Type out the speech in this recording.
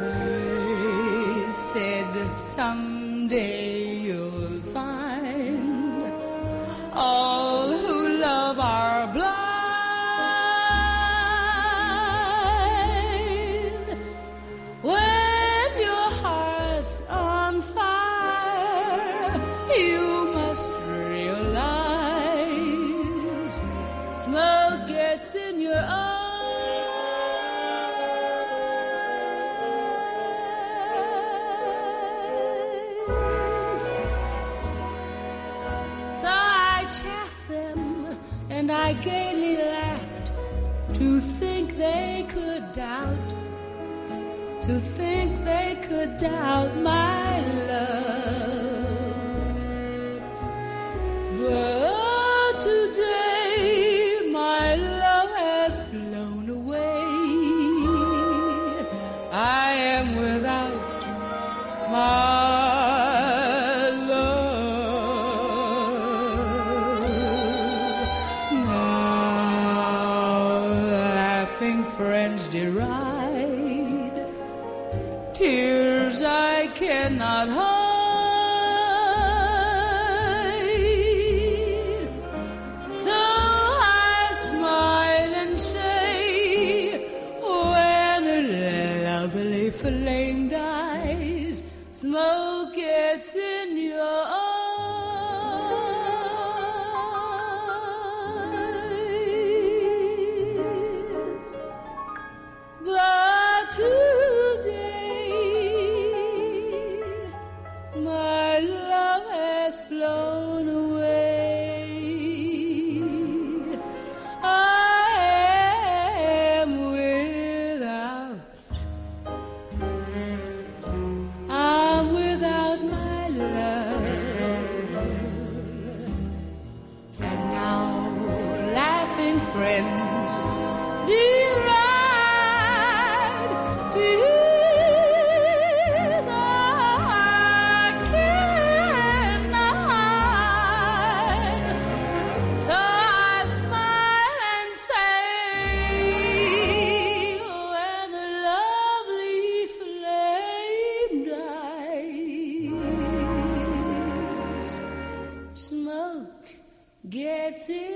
They said someday you'll find all who love are blind. When your heart's on fire, you must realize smoke gets in your eyes. So I chaffed them and I gaily laughed to think they could doubt, to think they could doubt my love. But today my love has flown away. I am without my friends deride, tears I cannot hide. So I smile and say, when a lovely flame dies, smoke gets in your eyes. But today my love has flown away. I am without my love. And now laughing friends deride tears I cannot hide. So I smile and say, when a lovely flame dies, smoke gets in